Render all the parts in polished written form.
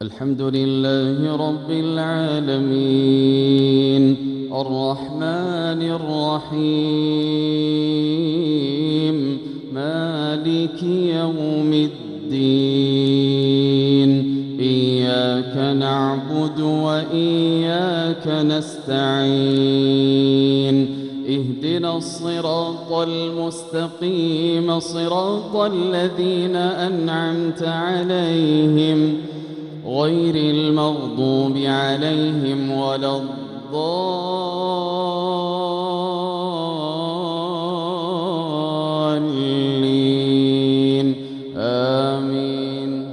الحمد لله رب العالمين الرحمن الرحيم مالك يوم الدين إياك نعبد وإياك نستعين اهدنا الصراط المستقيم صراط الذين أنعمت عليهم غير المغضوب عليهم ولا الضالين آمين.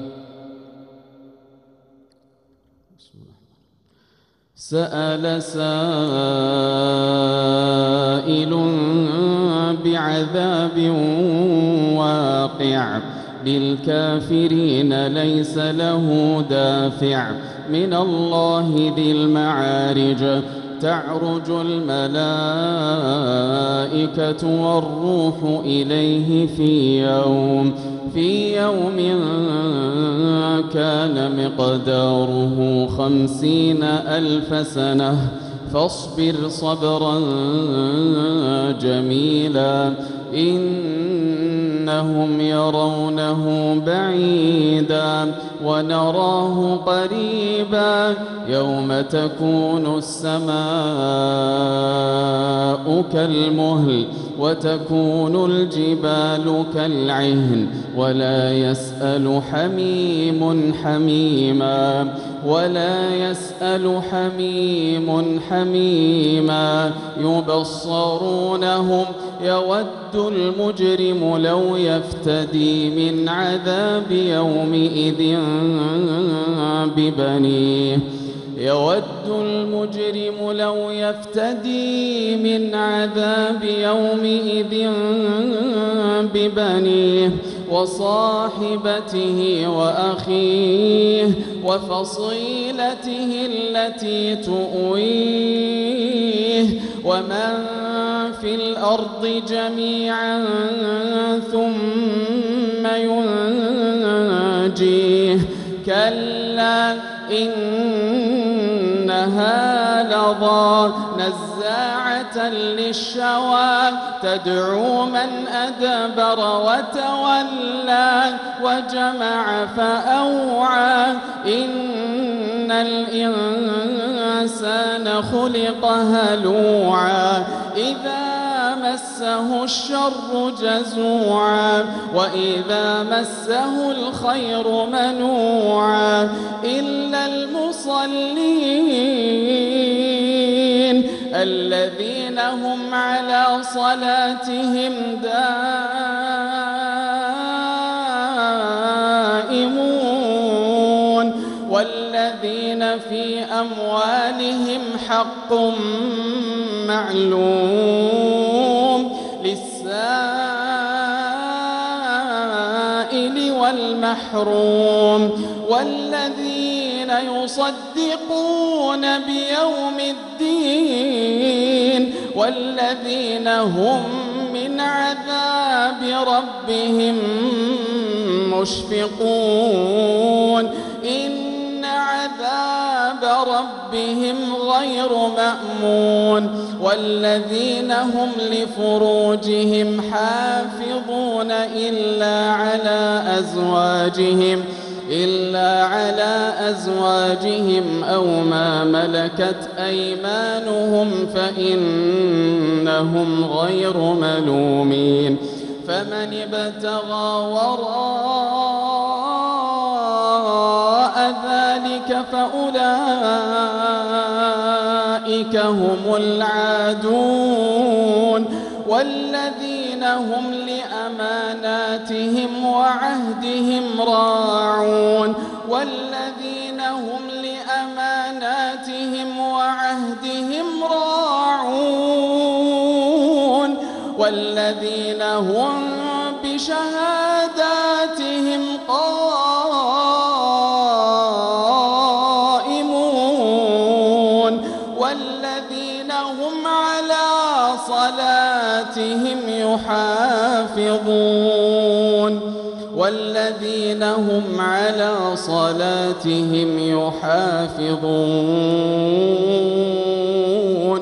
سأل سائل بعذاب واقع للكافرين ليس له دافع من الله ذي المعارج تعرج الملائكة والروح إليه في يوم كان مقداره 50,000 سنة فاصبر صبرا جميلا إنهم يرونه بعيدا ونراه قريبا يوم تكون السماء كالمهل وتكون الجبال كالعهن ولا يسأل حميم حميما يبصرونهم يود المجرم لو يفتدي من عذاب يومئذ ببنيه وصاحبته وأخيه وفصيلته التي تؤويه ومن في الأرض جميعا ثم ينجيه كلا إنها لظى نزاعة للشوى تدعو من أدبر وتولى وجمع فأوعى إن الإنسان خلق هلوعا إذا مسه الشر جزوعا وإذا مسه الخير منوعا إلا المصلين الذين هم على صلاتهم دائمون والذين في أموالهم حق معلوم للسائل والمحروم والذين يصدقون بيوم الدين والذين هم من عذاب ربهم مشفقون إن عذاب ربهم غير مأمون والذين هم لفروجهم حافظون إلا على أزواجهم أو ما ملكت أيمانهم فإنهم غير ملومين فمن ابتغى وراء ذلك فأولئك هم العادون والذين هم لأماناتهم وعهدهم راعون والذين هم لأماناتهم وعهدهم راعون والذين هم بشهاداتهم قائمون والذين هم على صلاتهم يحافظون والذين هم على صلاتهم يحافظون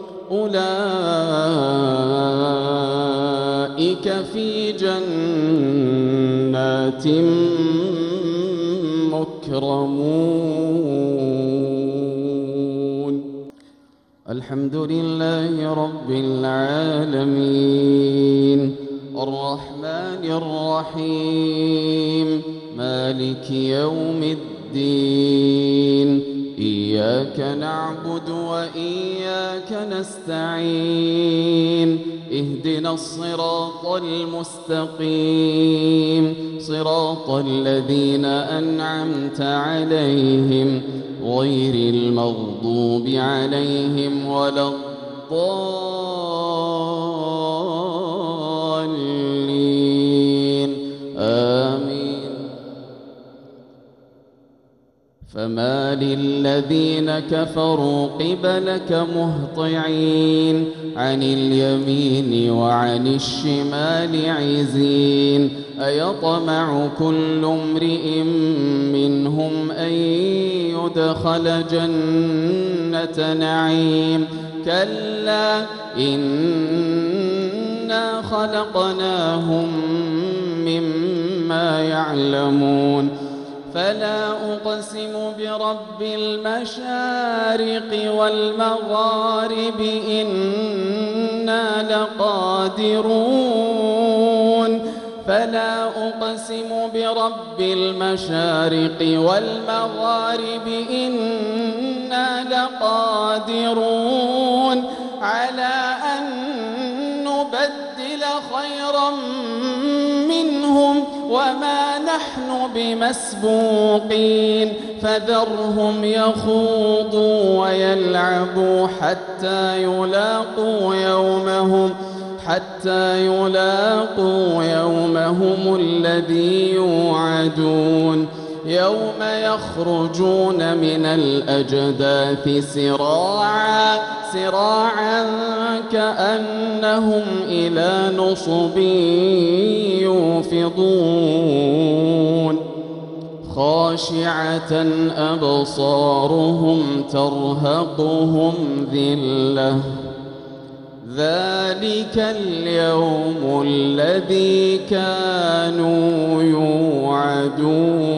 أولئك في جنات مكرمون. الحمد لله رب العالمين الرحمن الرحيم مالك يوم الدين إياك نعبد وإياك نستعين اهدنا الصراط المستقيم صراط الذين أنعمت عليهم غير المغضوب عليهم ولا الضالين آمين. فما للذين كفروا قبلك مهطعين عن اليمين وعن الشمال عزين أيطمع كل امرئ منهم أن يدخل جنة نعيم كلا إنا خلقناهم مما يعلمون. فلا أقسم برب المشارق والمغارب إنا لقادرون. فلا أقسم برب المشارق والمغارب إنا لقادرون على أن نبدل خيرا منهم وما نحن بمسبوقين. فذرهم يخوضوا ويلعبوا حتى يلاقوا يومهم الذي يوعدون يوم يخرجون من الأجداث سراعا كأنهم إلى نصب يوفضون خاشعة أبصارهم ترهقهم ذلة ذلك اليوم الذي كانوا يوعدون.